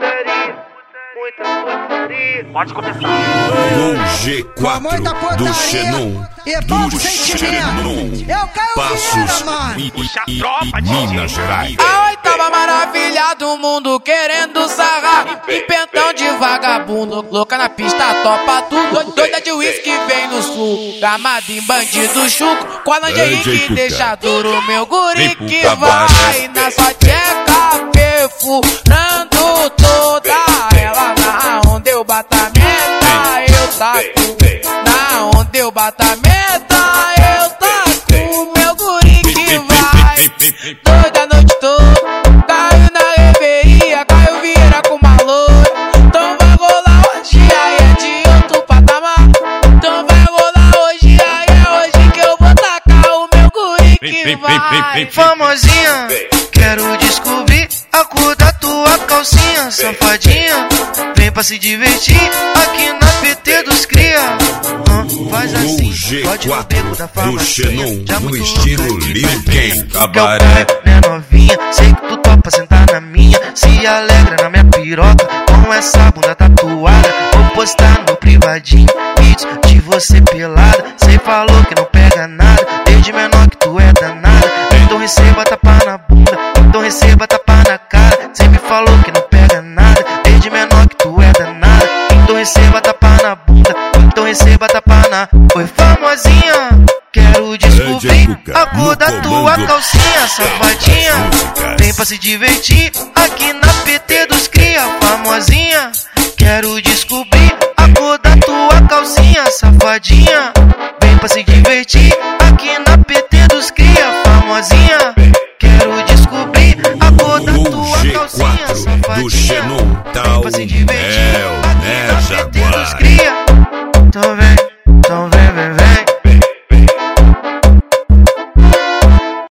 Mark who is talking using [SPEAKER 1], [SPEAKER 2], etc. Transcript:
[SPEAKER 1] Pode começar.
[SPEAKER 2] No G4 do Xenon, do Xenon, Passos e Minas Gerais.
[SPEAKER 3] A oitava maravilha do mundo querendo sarrar, empentão de vagabundo, louca na pista, topa tudo. Doida de uísque vem no sul, gamada em bandido chuco, com a lingerie que deixa duro, meu guri que vai na sua tcheca, perfurando toda ela. Na onde eu bato a meta, eu taco. Na onde eu bato a meta, eu taco, meu guri que vai. Toda noite toda, caiu na reveria, caiu vira com uma loira. Então vai rolar hoje, aí é de outro patamar. Então vai rolar hoje, aí é hoje que eu vou tacar o meu guri que vai.
[SPEAKER 4] Famosinha, quero descobrir a cor da tua calcinha, safadinha. Vem pra se divertir aqui na PT dos cria. Faz assim, pode no beco da farmácia, já
[SPEAKER 2] no
[SPEAKER 4] muito
[SPEAKER 2] estilo Lil Ken
[SPEAKER 4] Cabaré. Né novinha, sei que tu topa sentar na minha, se alegra na minha piroca com essa bunda tatuada. Vou postar no meu privadinho vídeos de você pelada. Cê falou que não pega nada, desde menor que tu é danada. Então receba tapa na bunda, então receba tapa na cara. Cê me falou que não pega nada, desde menor que tu é danada. Então receba tapa na bunda, então receba tapa na... Oi famosinha, quero descobrir a cor da tua calcinha, safadinha. Vem pra se divertir aqui na PT dos cria. Famosinha, quero descobrir a cor da tua calcinha, safadinha. Vem pra se divertir aqui na PT dos cria. Famosinha, quero descobrir a cor da tua calcinha, safadinha.
[SPEAKER 2] do Xenon, tal
[SPEAKER 4] Vem pra se divertir aqui na PT